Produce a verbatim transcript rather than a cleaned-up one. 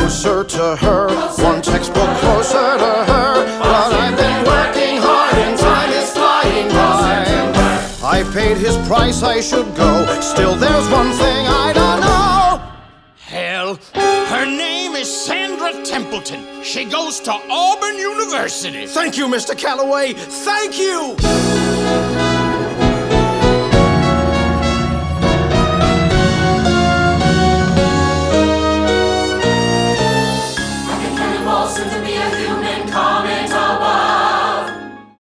closer to her, one textbook closer to her. But I've been working hard and time is flying by. I paid his price, I should go. Still, there's one thing I don't know. Hell, her name is Sandra Templeton. She goes to Auburn University. Thank you, Mister Calloway. Thank you!